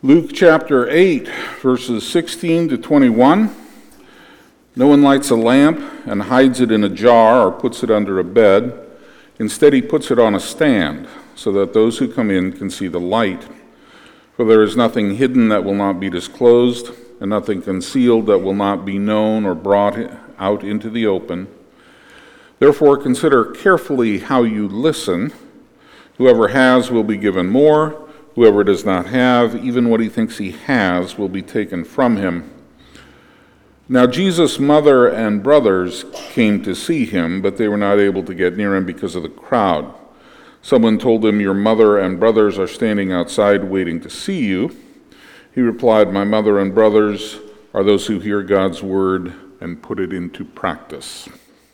Luke chapter 8, verses 16 to 21. No one lights a lamp and hides it in a jar or puts it under a bed. Instead, he puts it on a stand so that those who come in can see the light. For there is nothing hidden that will not be disclosed, and nothing concealed that will not be known or brought out into the open. Therefore, consider carefully how you listen. Whoever has will be given more. Whoever does not have, even what he thinks he has, will be taken from him. Now Jesus' mother and brothers came to see him, but they were not able to get near him because of the crowd. Someone told him, "Your mother and brothers are standing outside waiting to see you." He replied, "My mother and brothers are those who hear God's word and put it into practice."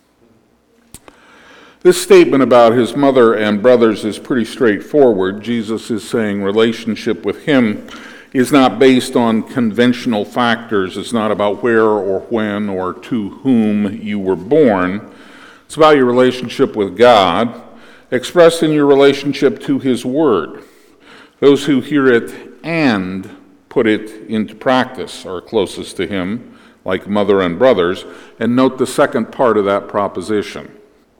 This statement about his mother and brothers is pretty straightforward. Jesus is saying relationship with him is not based on conventional factors. It's not about where or when or to whom you were born. It's about your relationship with God, expressed in your relationship to his word. Those who hear it and put it into practice are closest to him, like mother and brothers. And note the second part of that proposition.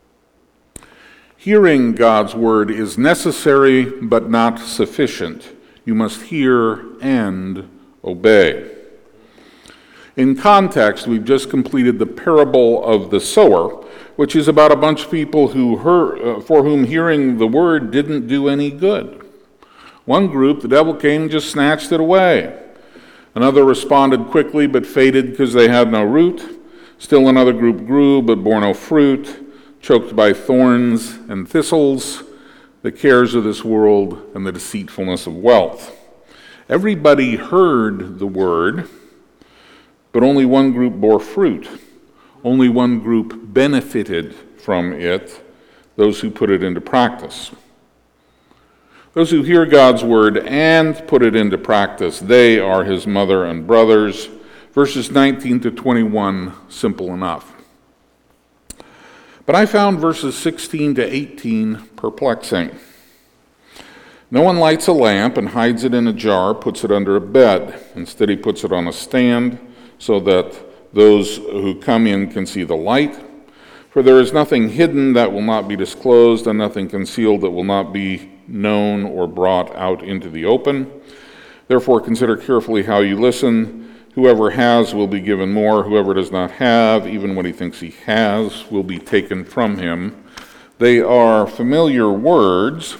Hearing God's word is necessary but not sufficient. You must hear and obey. In context, we've just completed the parable of the sower, which is about a bunch of people for whom hearing the word didn't do any good. One group, the devil came and just snatched it away. Another responded quickly but faded because they had no root. Still another group grew but bore no fruit, choked by thorns and thistles, the cares of this world, and the deceitfulness of wealth. Everybody heard the word, but only one group bore fruit. Only one group benefited from it, those who put it into practice. Those who hear God's word and put it into practice, they are his mother and brothers. Verses 19 to 21, simple enough. But I found verses 16 to 18 perplexing. No one lights a lamp and hides it in a jar, puts it under a bed. Instead, he puts it on a stand so that those who come in can see the light. For there is nothing hidden that will not be disclosed, and nothing concealed that will not be known or brought out into the open. Therefore, consider carefully how you listen. Whoever has will be given more. Whoever does not have, even what he thinks he has, will be taken from him. They are familiar words,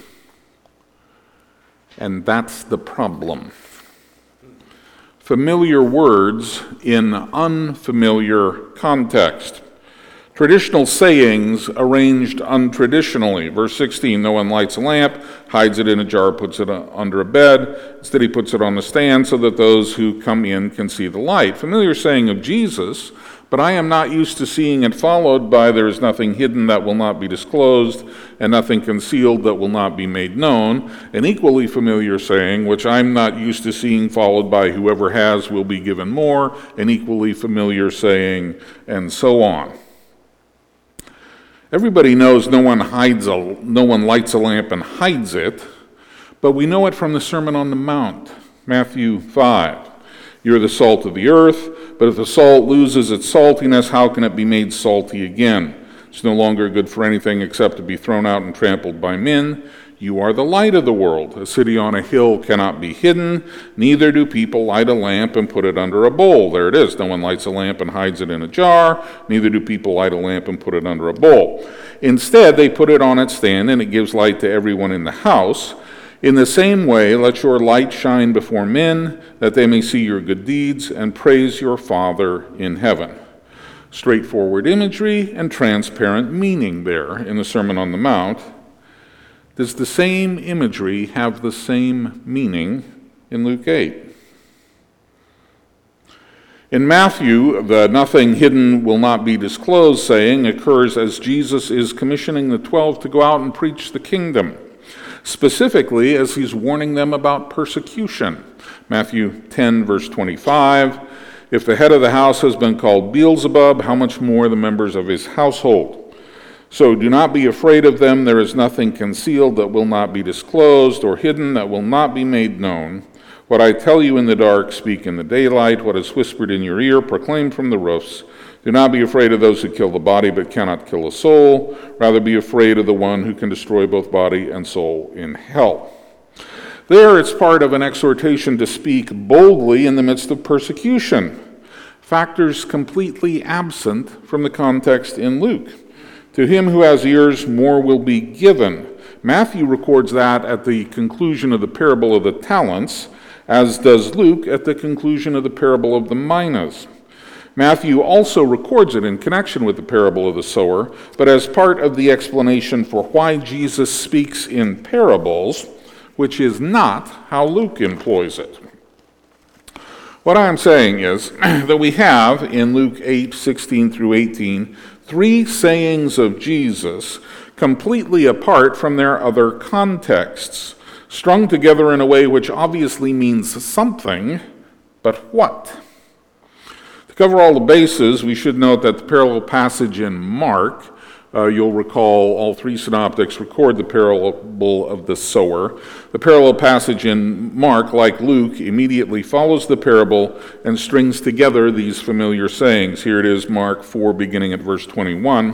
and that's the problem. Familiar words in unfamiliar context. Traditional sayings arranged untraditionally. Verse 16, no one lights a lamp, hides it in a jar, puts it under a bed. Instead, he puts it on the stand so that those who come in can see the light. Familiar saying of Jesus, but I am not used to seeing it followed by there is nothing hidden that will not be disclosed, and nothing concealed that will not be made known. An equally familiar saying, which I'm not used to seeing followed by whoever has will be given more. An equally familiar saying, and so on. Everybody knows no one lights a lamp and hides it, but we know it from the Sermon on the Mount, Matthew 5. You're the salt of the earth, but if the salt loses its saltiness, how can it be made salty again? It's no longer good for anything except to be thrown out and trampled by men. You are the light of the world. A city on a hill cannot be hidden. Neither do people light a lamp and put it under a bowl. There it is. No one lights a lamp and hides it in a jar. Neither do people light a lamp and put it under a bowl. Instead, they put it on its stand, and it gives light to everyone in the house. In the same way, let your light shine before men, that they may see your good deeds and praise your Father in heaven. Straightforward imagery and transparent meaning there in the Sermon on the Mount. Does the same imagery have the same meaning in Luke 8? In Matthew, the nothing hidden will not be disclosed saying occurs as Jesus is commissioning the 12 to go out and preach the kingdom, specifically as he's warning them about persecution. Matthew 10, verse 25, if the head of the house has been called Beelzebub, how much more the members of his household? So do not be afraid of them. There is nothing concealed that will not be disclosed, or hidden that will not be made known. What I tell you in the dark, speak in the daylight. What is whispered in your ear, proclaim from the roofs. Do not be afraid of those who kill the body but cannot kill the soul. Rather be afraid of the one who can destroy both body and soul in hell. There, it's part of an exhortation to speak boldly in the midst of persecution. Factors completely absent from the context in Luke. To him who has ears, more will be given. Matthew records that at the conclusion of the parable of the talents, as does Luke at the conclusion of the parable of the minas. Matthew also records it in connection with the parable of the sower, but as part of the explanation for why Jesus speaks in parables, which is not how Luke employs it. What I am saying is that we have in Luke 8:16 through 18, 3 sayings of Jesus completely apart from their other contexts, strung together in a way which obviously means something, but what? To cover all the bases, we should note that the parallel passage in Mark, you'll recall all 3 synoptics record the parable of the sower. The parallel passage in Mark, like Luke, immediately follows the parable and strings together these familiar sayings. Here it is, Mark 4, beginning at verse 21.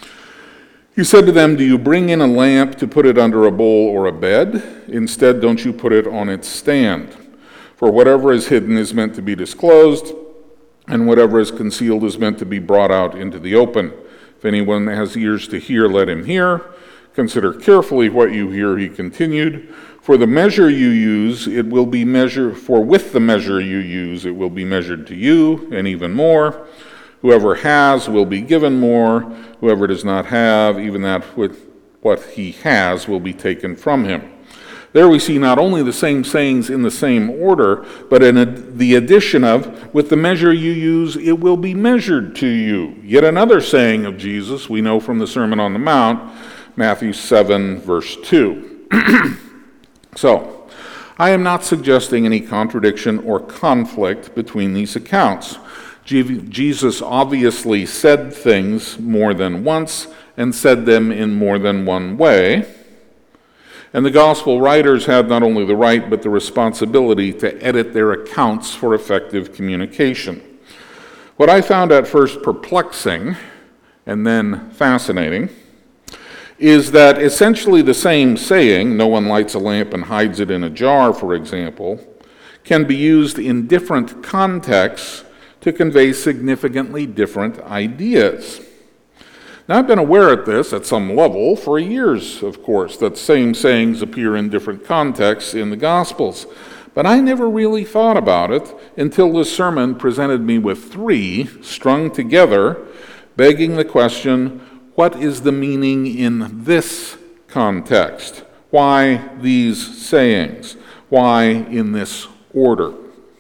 He said to them, "Do you bring in a lamp to put it under a bowl or a bed? Instead, don't you put it on its stand? For whatever is hidden is meant to be disclosed, and whatever is concealed is meant to be brought out into the open. If anyone has ears to hear, let him hear. Consider carefully what you hear," he continued. "For the measure you use, it will be measured, for with the measure you use, it will be measured to you, and even more. Whoever has will be given more. Whoever does not have, even that with what he has will be taken from him." There we see not only the same sayings in the same order, but in the addition of, "with the measure you use, it will be measured to you." Yet another saying of Jesus we know from the Sermon on the Mount, Matthew 7, verse 2. So, I am not suggesting any contradiction or conflict between these accounts. Jesus obviously said things more than once and said them in more than one way. And the gospel writers had not only the right but the responsibility to edit their accounts for effective communication. What I found at first perplexing and then fascinating is that essentially the same saying, "No one lights a lamp and hides it in a jar," for example, can be used in different contexts to convey significantly different ideas. Now, I've been aware of this at some level for years, of course, that same sayings appear in different contexts in the Gospels. But I never really thought about it until this sermon presented me with 3 strung together, begging the question, what is the meaning in this context? Why these sayings? Why in this order?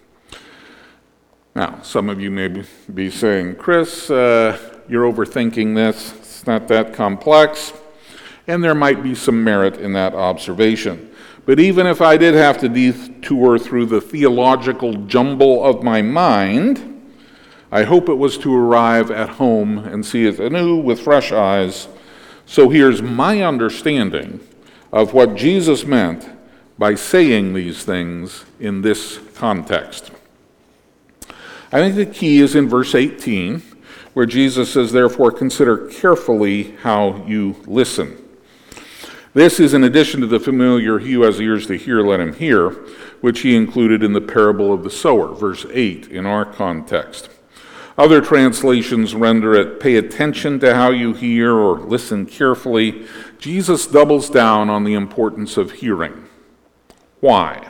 Now, some of you may be saying, "Chris, you're overthinking this. It's not that complex." And there might be some merit in that observation. But even if I did have to detour through the theological jumble of my mind, I hope it was to arrive at home and see it anew with fresh eyes. So here's my understanding of what Jesus meant by saying these things in this context. I think the key is in verse 18, where Jesus says, "Therefore consider carefully how you listen." This is in addition to the familiar, "He who has ears to hear, let him hear," which he included in the parable of the sower, verse 8 in our context. Other translations render it, "Pay attention to how you hear," or "Listen carefully." Jesus doubles down on the importance of hearing. Why?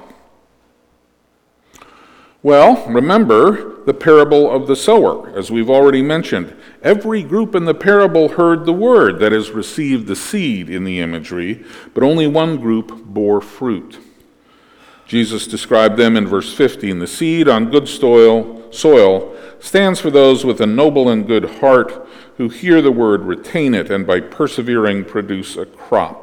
Well, remember the parable of the sower, as we've already mentioned. Every group in the parable heard the word, that is, received the seed in the imagery, but only one group bore fruit. Jesus described them in verse 15. "The seed on good soil stands for those with a noble and good heart, who hear the word, retain it, and by persevering produce a crop."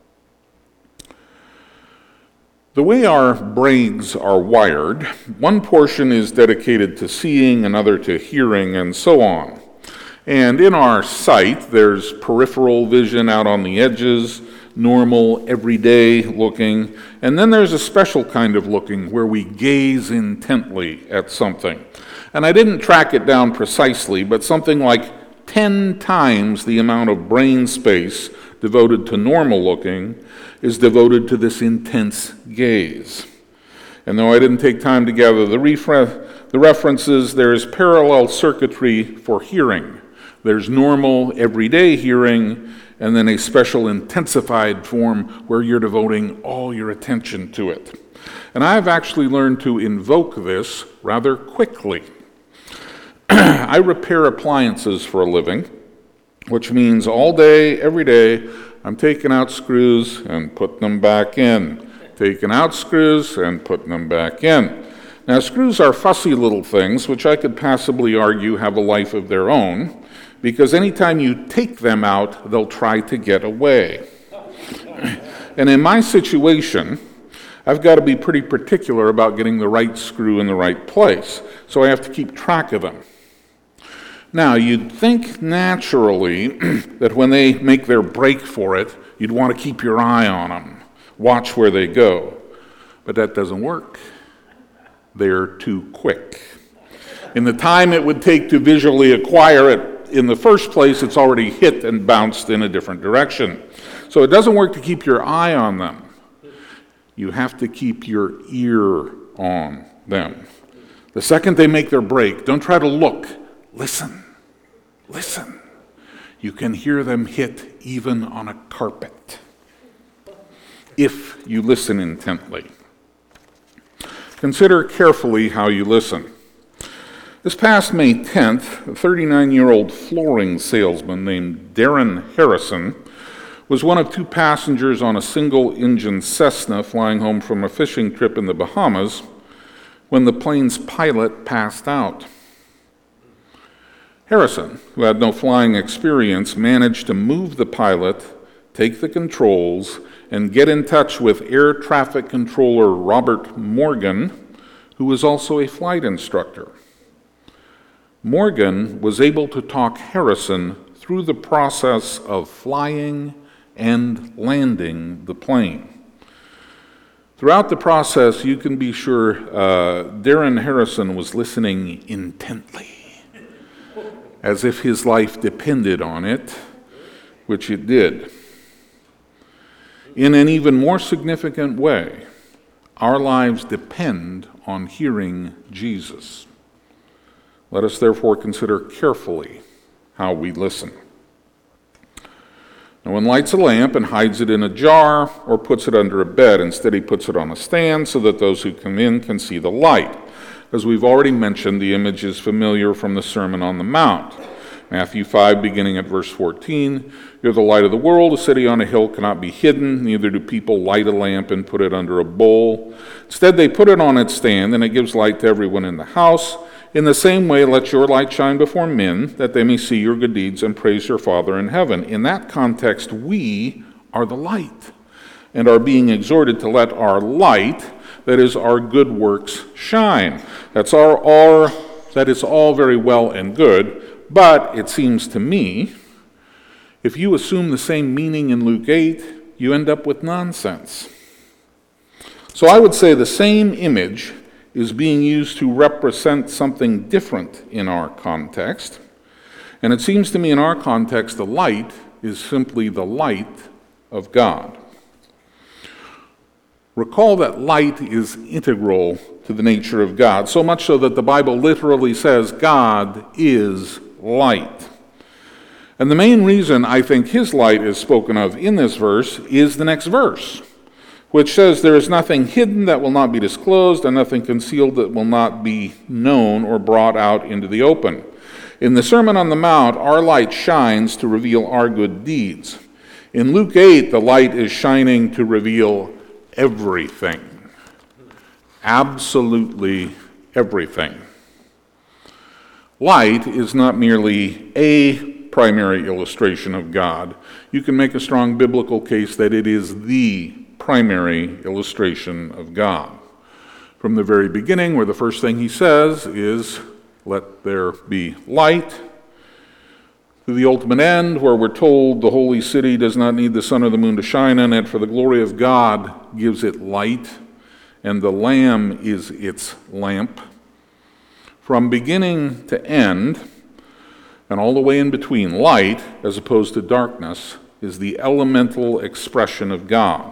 The way our brains are wired, one portion is dedicated to seeing, another to hearing, and so on. And in our sight, there's peripheral vision out on the edges, normal, everyday looking, and then there's a special kind of looking where we gaze intently at something. And I didn't track it down precisely, but something like 10 times the amount of brain space devoted to normal looking is devoted to this intense gaze. And though I didn't take time to gather the references, there is parallel circuitry for hearing. There's normal, everyday hearing, and then a special intensified form where you're devoting all your attention to it. And I've actually learned to invoke this rather quickly. I repair appliances for a living, which means all day, every day, I'm taking out screws and putting them back in. Taking out screws and putting them back in. Now, screws are fussy little things, which I could passably argue have a life of their own, because anytime you take them out, they'll try to get away. And in my situation, I've got to be pretty particular about getting the right screw in the right place, so I have to keep track of them. Now, you'd think naturally that when they make their break for it, you'd want to keep your eye on them, watch where they go. But that doesn't work. They're too quick. In the time it would take to visually acquire it in the first place, it's already hit and bounced in a different direction. So it doesn't work to keep your eye on them. You have to keep your ear on them. The second they make their break, don't try to look. Listen. Listen. You can hear them hit even on a carpet if you listen intently. Consider carefully how you listen. This past May 10th, a 39-year-old flooring salesman named Darren Harrison was one of 2 passengers on a single-engine Cessna flying home from a fishing trip in the Bahamas when the plane's pilot passed out. Harrison, who had no flying experience, managed to move the pilot, take the controls, and get in touch with air traffic controller Robert Morgan, who was also a flight instructor. Morgan was able to talk Harrison through the process of flying and landing the plane. Throughout the process, you can be sure Darren Harrison was listening intently, as if his life depended on it, which it did. In an even more significant way, our lives depend on hearing Jesus. Let us therefore consider carefully how we listen. No one lights a lamp and hides it in a jar or puts it under a bed. Instead, he puts it on a stand so that those who come in can see the light. As we've already mentioned, the image is familiar from the Sermon on the Mount. Matthew 5, beginning at verse 14, "You're the light of the world. A city on a hill cannot be hidden. Neither do people light a lamp and put it under a bowl. Instead, they put it on its stand, and it gives light to everyone in the house. In the same way, let your light shine before men, that they may see your good deeds and praise your Father in heaven." In that context, we are the light and are being exhorted to let our light, that is, our good works, shine. That is all very well and good, but it seems to me, if you assume the same meaning in Luke 8, you end up with nonsense. So I would say the same image is being used to represent something different in our context. And it seems to me in our context, the light is simply the light of God. Recall that light is integral to the nature of God, so much so that the Bible literally says God is light. And the main reason I think his light is spoken of in this verse is the next verse, which says, "There is nothing hidden that will not be disclosed, and nothing concealed that will not be known or brought out into the open." In the Sermon on the Mount, our light shines to reveal our good deeds. In Luke 8, the light is shining to reveal everything. Absolutely everything. Light is not merely a primary illustration of God. You can make a strong biblical case that it is the primary illustration of God. From the very beginning, where the first thing he says is, "Let there be light," to the ultimate end, where we're told the holy city does not need the sun or the moon to shine in it, for the glory of God gives it light, and the Lamb is its lamp. From beginning to end, and all the way in between, light, as opposed to darkness, is the elemental expression of God.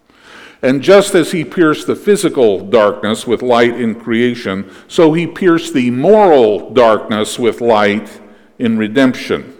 And just as he pierced the physical darkness with light in creation, so he pierced the moral darkness with light in redemption.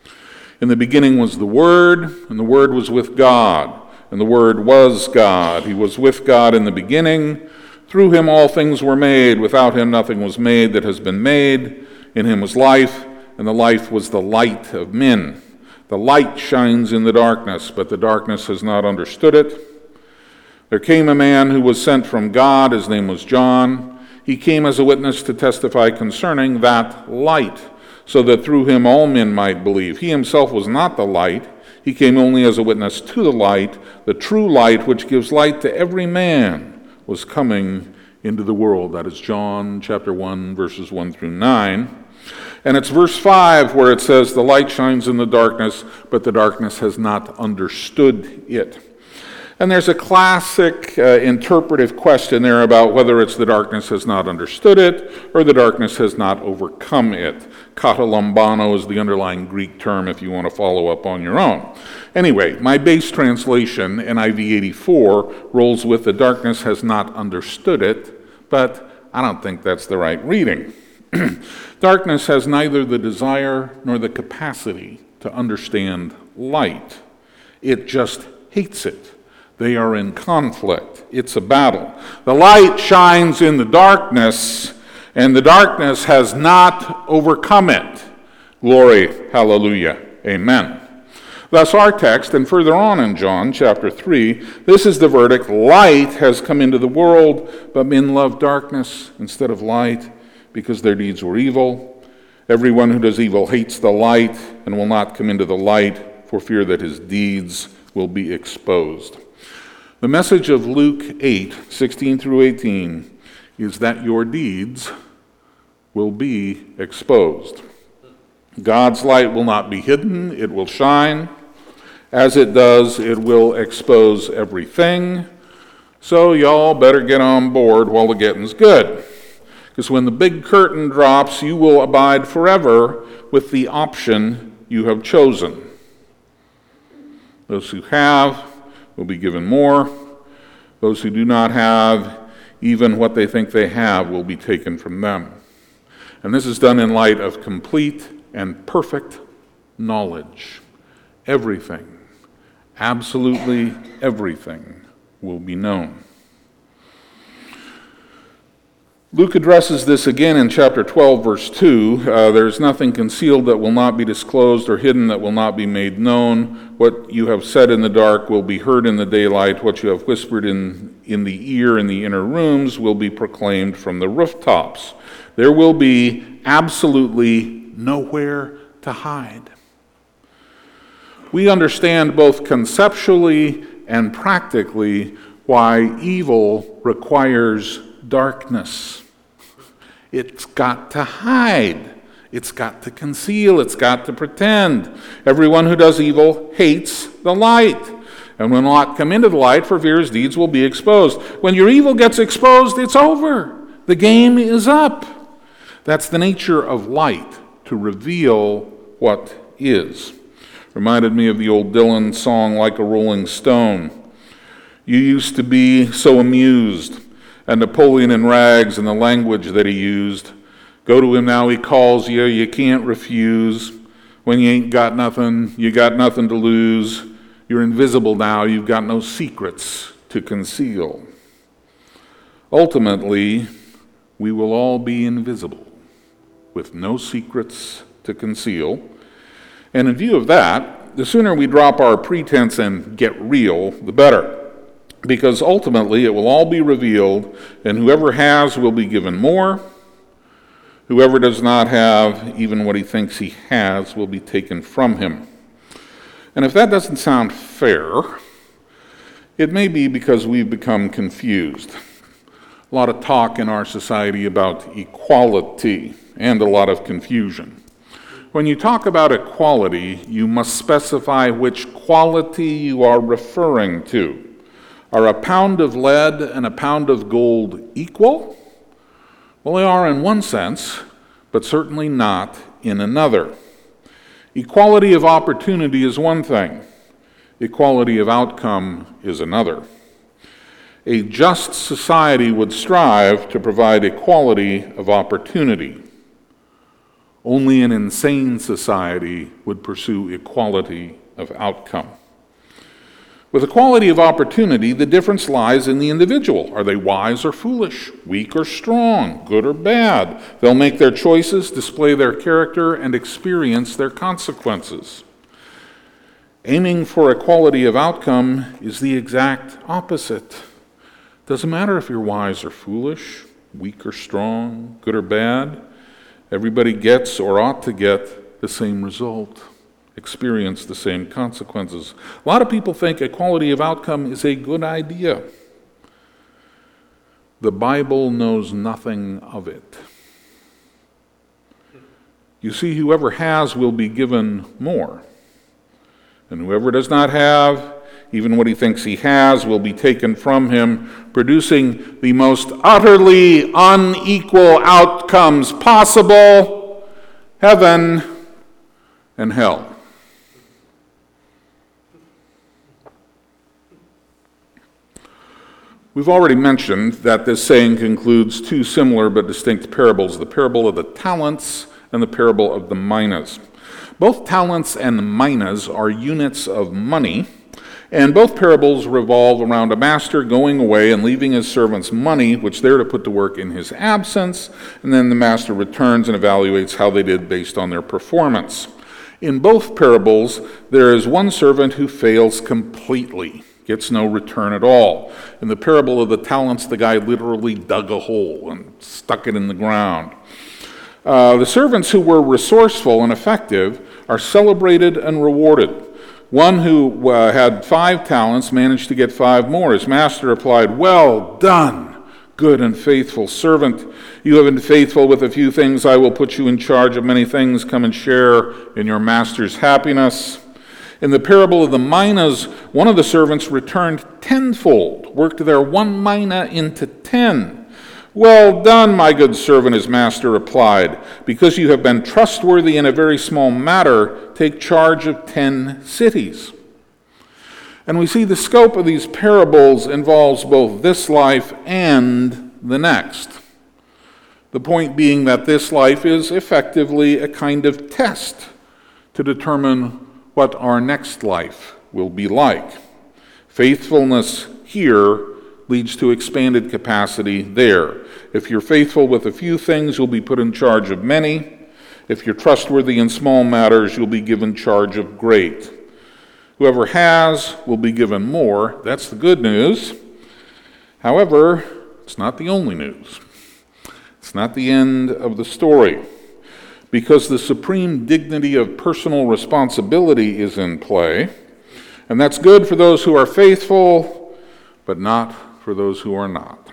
In the beginning was the Word, and the Word was with God, and the Word was God. He was with God in the beginning. Through him all things were made. Without him nothing was made that has been made. In him was life, and the life was the light of men. The light shines in the darkness, but the darkness has not understood it. There came a man who was sent from God. His name was John. He came as a witness to testify concerning that light, so that through him all men might believe. He himself was not the light. He came only as a witness to the light. The true light, which gives light to every man, was coming into the world. That is John chapter 1, verses 1 through 9. And it's verse 5 where it says, the light shines in the darkness, but the darkness has not understood it. And there's a classic interpretive question there about whether it's the darkness has not understood it or the darkness has not overcome it. Kata lambano is the underlying Greek term if you want to follow up on your own. Anyway, my base translation, NIV 84, rolls with the darkness has not understood it, but I don't think that's the right reading. Darkness has neither the desire nor the capacity to understand light. It just hates it. They are in conflict. It's a battle. The light shines in the darkness, and the darkness has not overcome it. Glory, hallelujah, amen. Thus our text, and further on in John chapter 3, this is the verdict. Light has come into the world, but men love darkness instead of light, because their deeds were evil. Everyone who does evil hates the light and will not come into the light for fear that his deeds will be exposed. The message of Luke 8, 16 through 18 is that your deeds will be exposed. God's light will not be hidden, it will shine. As it does, it will expose everything. So y'all better get on board while the getting's good. Because when the big curtain drops, you will abide forever with the option you have chosen. Those who have will be given more. Those who do not have, even what they think they have, will be taken from them. And this is done in light of complete and perfect knowledge. Everything, absolutely everything, will be known. Luke addresses this again in chapter 12, verse 2. There is nothing concealed that will not be disclosed, or hidden that will not be made known. What you have said in the dark will be heard in the daylight. What you have whispered in the ear in the inner rooms will be proclaimed from the rooftops. There will be absolutely nowhere to hide. We understand both conceptually and practically why evil requires darkness. It's got to hide. It's got to conceal. It's got to pretend. Everyone who does evil hates the light, and will not come into the light for fear his deeds will be exposed. When your evil gets exposed, it's over. The game is up. That's the nature of light, to reveal what is. Reminded me of the old Dylan song, Like a Rolling Stone. You used to be so amused, and Napoleon in rags and the language that he used. Go to him now, he calls you, you can't refuse. When you ain't got nothing, you got nothing to lose. You're invisible now, you've got no secrets to conceal. Ultimately, we will all be invisible, with no secrets to conceal. And in view of that, the sooner we drop our pretense and get real, the better. Because ultimately it will all be revealed, and whoever has will be given more. Whoever does not have, even what he thinks he has, will be taken from him. And if that doesn't sound fair, it may be because we've become confused. A lot of talk in our society about equality and a lot of confusion. When you talk about equality, you must specify which quality you are referring to. Are a pound of lead and a pound of gold equal? Well, they are in one sense, but certainly not in another. Equality of opportunity is one thing. Equality of outcome is another. A just society would strive to provide equality of opportunity. Only an insane society would pursue equality of outcome. With equality of opportunity, the difference lies in the individual. Are they wise or foolish, weak or strong, good or bad? They'll make their choices, display their character, and experience their consequences. Aiming for equality of outcome is the exact opposite. Doesn't matter if you're wise or foolish, weak or strong, good or bad. Everybody gets or ought to get the same result, experience the same consequences. A lot of people think equality of outcome is a good idea. The Bible knows nothing of it. You see, whoever has will be given more. And whoever does not have, even what he thinks he has, will be taken from him, producing the most utterly unequal outcomes possible: heaven and hell. We've already mentioned that this saying concludes two similar but distinct parables: the parable of the talents and the parable of the minas. Both talents and minas are units of money, and both parables revolve around a master going away and leaving his servants money, which they're to put to work in his absence, and then the master returns and evaluates how they did based on their performance. In both parables, there is one servant who fails completely, gets no return at all. In the parable of the talents, the guy literally dug a hole and stuck it in the ground. The servants who were resourceful and effective are celebrated and rewarded. One who had 5 talents managed to get 5 more. His master replied, "Well done, good and faithful servant. You have been faithful with a few things. I will put you in charge of many things. Come and share in your master's happiness." In the parable of the minas, one of the servants returned tenfold, worked their 1 mina into 10. "Well done, my good servant," his master replied. "Because you have been trustworthy in a very small matter, take charge of 10 cities." And we see the scope of these parables involves both this life and the next. The point being that this life is effectively a kind of test to determine what our next life will be like. Faithfulness here leads to expanded capacity there. If you're faithful with a few things, you'll be put in charge of many. If you're trustworthy in small matters, you'll be given charge of great. Whoever has will be given more. That's the good news. However, it's not the only news. It's not the end of the story, because the supreme dignity of personal responsibility is in play, and that's good for those who are faithful, but not for those who are not.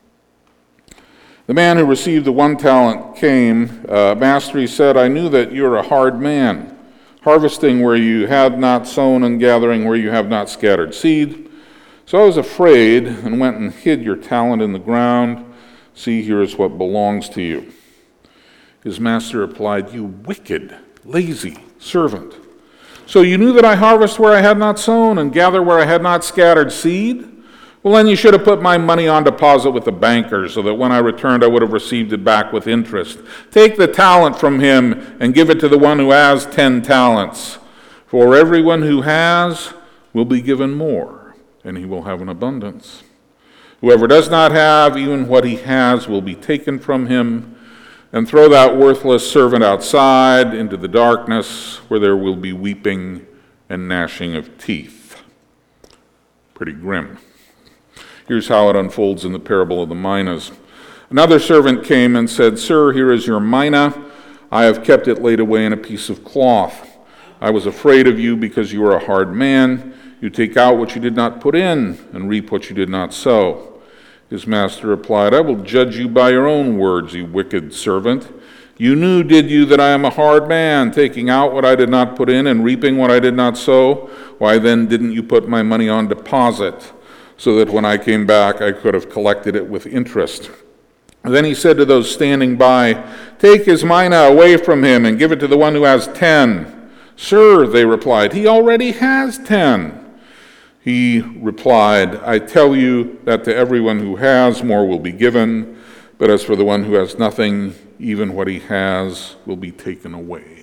The man who received the 1 talent came. "Master," he said, "I knew that you're a hard man, harvesting where you have not sown and gathering where you have not scattered seed. So I was afraid and went and hid your talent in the ground. See, here is what belongs to you." His master replied, "You wicked, lazy servant. So you knew that I harvest where I had not sown and gather where I had not scattered seed? Well, then you should have put my money on deposit with the banker, so that when I returned I would have received it back with interest. Take the talent from him and give it to the one who has 10 talents. For everyone who has will be given more, and he will have an abundance. Whoever does not have, even what he has will be taken from him. And throw that worthless servant outside into the darkness, where there will be weeping and gnashing of teeth." Pretty grim. Here's how it unfolds in the parable of the minas. "Another servant came and said, 'Sir, here is your mina. I have kept it laid away in a piece of cloth. I was afraid of you because you are a hard man. You take out what you did not put in and reap what you did not sow.' His master replied, 'I will judge you by your own words, you wicked servant. You knew, did you, that I am a hard man, taking out what I did not put in and reaping what I did not sow? Why then didn't you put my money on deposit, so that when I came back I could have collected it with interest?' And then he said to those standing by, 'Take his mina away from him and give it to the one who has 10. 'Sir,' they replied, 'he already has 10. He replied, 'I tell you that to everyone who has, more will be given, but as for the one who has nothing, even what he has will be taken away.'"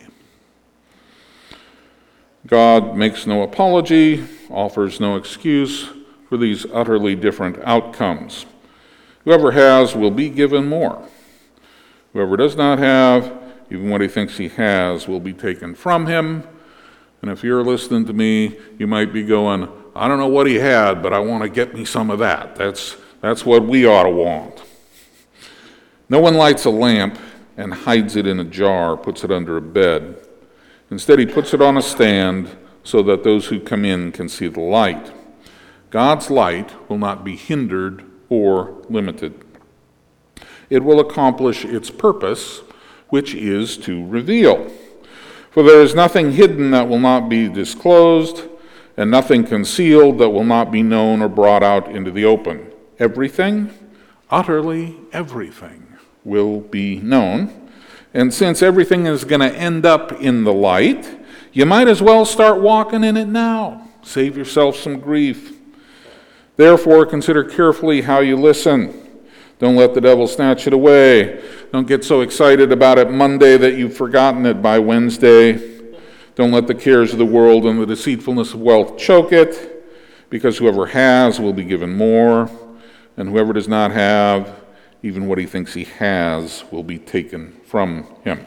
God makes no apology, offers no excuse for these utterly different outcomes. Whoever has will be given more. Whoever does not have, even what he thinks he has, will be taken from him. And if you're listening to me, you might be going, "I don't know what he had, but I want to get me some of that." That's what we ought to want. No one lights a lamp and hides it in a jar, puts it under a bed. Instead, he puts it on a stand so that those who come in can see the light. God's light will not be hindered or limited. It will accomplish its purpose, which is to reveal. For there is nothing hidden that will not be disclosed, and nothing concealed that will not be known or brought out into the open. Everything, utterly everything, will be known. And since everything is going to end up in the light, you might as well start walking in it now. Save yourself some grief. Therefore, consider carefully how you listen. Don't let the devil snatch it away. Don't get so excited about it Monday that you've forgotten it by Wednesday. Don't let the cares of the world and the deceitfulness of wealth choke it, because whoever has will be given more, and whoever does not have, even what he thinks he has, will be taken from him.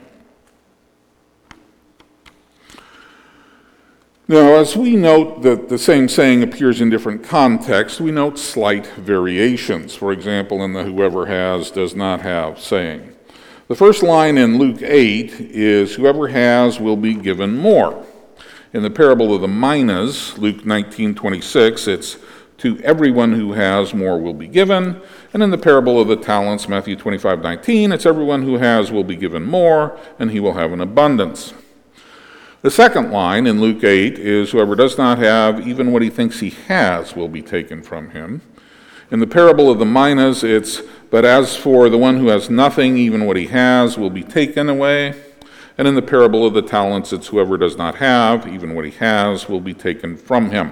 Now, as we note that the same saying appears in different contexts, we note slight variations. For example, in the "whoever has does not have" saying. The first line in Luke 8 is, "Whoever has will be given more." In the parable of the minas, Luke 19:26, it's, "To everyone who has, more will be given." And in the parable of the talents, Matthew 25:19, it's, "Everyone who has will be given more, and he will have an abundance." The second line in Luke 8 is, "Whoever does not have, even what he thinks he has, will be taken from him." In the parable of the minas, it's, "But as for the one who has nothing, even what he has will be taken away." And in the parable of the talents, it's, "Whoever does not have, even what he has, will be taken from him."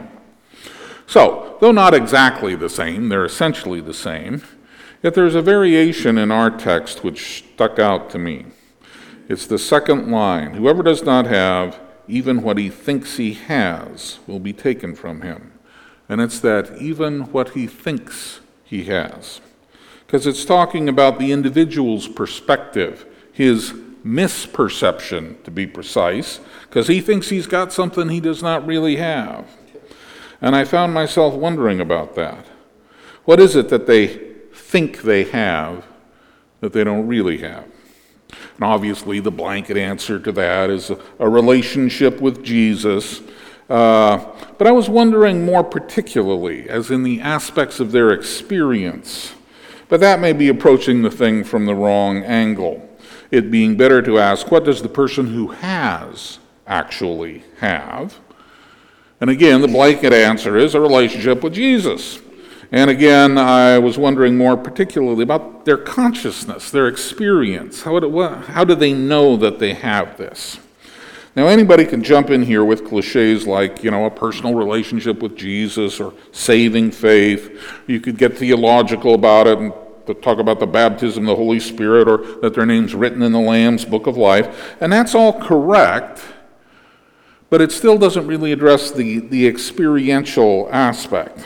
So, though not exactly the same, they're essentially the same, yet there's a variation in our text which stuck out to me. It's the second line, "Whoever does not have, even what he thinks he has, will be taken from him." And it's that even what he thinks he has. Because it's talking about the individual's perspective, his misperception, to be precise, because he thinks he's got something he does not really have. And I found myself wondering about that. What is it that they think they have that they don't really have? And obviously the blanket answer to that is a relationship with Jesus. But I was wondering more particularly, as in the aspects of their experience. But that may be approaching the thing from the wrong angle. It being better to ask, what does the person who has actually have? And again, the blanket answer is a relationship with Jesus. And again, I was wondering more particularly about their consciousness, their experience. How do they know that they have this? Now, anybody can jump in here with cliches like, a personal relationship with Jesus or saving faith. You could get theological about it and talk about the baptism of the Holy Spirit, or that their name's written in the Lamb's Book of Life. And that's all correct, but it still doesn't really address the experiential aspect.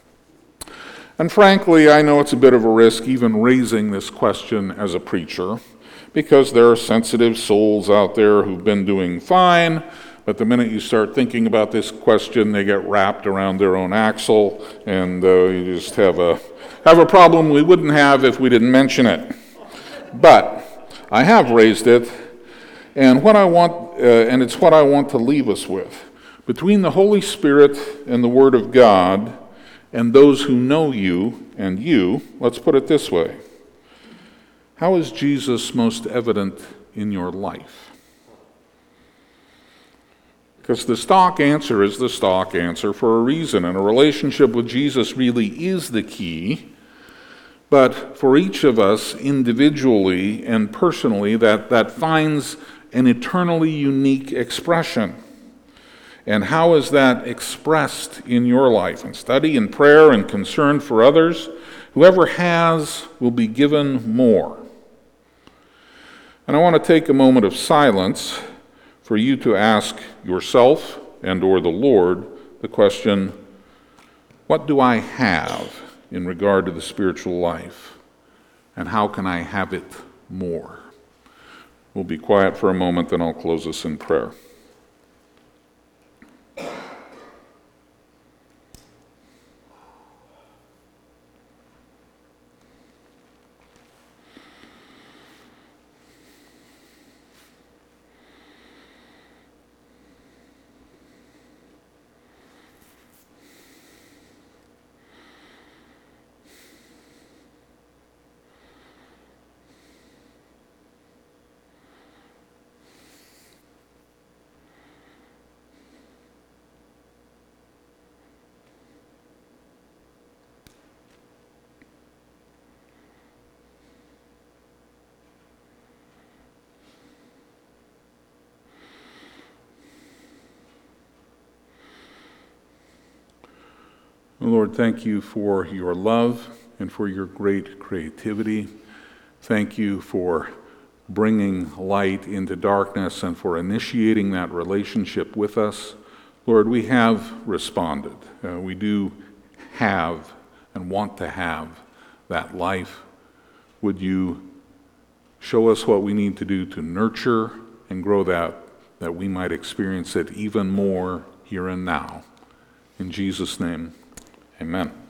And frankly, I know it's a bit of a risk even raising this question as a preacher, because there are sensitive souls out there who've been doing fine, but the minute you start thinking about this question, they get wrapped around their own axle, and you just have a problem we wouldn't have if we didn't mention it. But I have raised it, and it's what I want to leave us with. Between the Holy Spirit and the Word of God, and those who know you and you, let's put it this way. How is Jesus most evident in your life? Because the stock answer is the stock answer for a reason, and a relationship with Jesus really is the key. But for each of us individually and personally, that finds an eternally unique expression. And how is that expressed in your life? In study, in prayer, and concern for others? Whoever has will be given more. And I want to take a moment of silence for you to ask yourself and or the Lord the question, what do I have in regard to the spiritual life? And how can I have it more? We'll be quiet for a moment, then I'll close us in prayer. Lord, thank you for your love and for your great creativity. Thank you for bringing light into darkness and for initiating that relationship with us. Lord, we have responded. We do have and want to have that life. Would you show us what we need to do to nurture and grow that we might experience it even more here and now. In Jesus' name. Amen.